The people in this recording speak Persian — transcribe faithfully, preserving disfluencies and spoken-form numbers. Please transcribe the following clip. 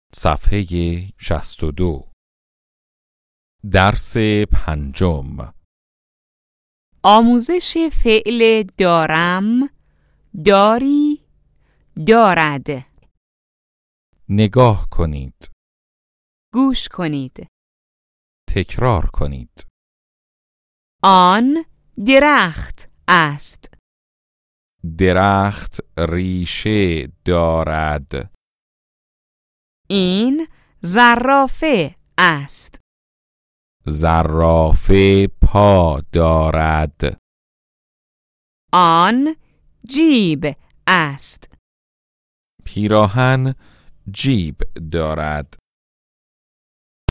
صفحه شصت و دو. درس پنجم. آموزش فعل دارم، داری، دارد. نگاه کنید. گوش کنید. تکرار کنید. آن درخت است. درخت ریشه دارد. این زرافه است. زرافه پا دارد. آن جیب است. پیراهن جیب دارد.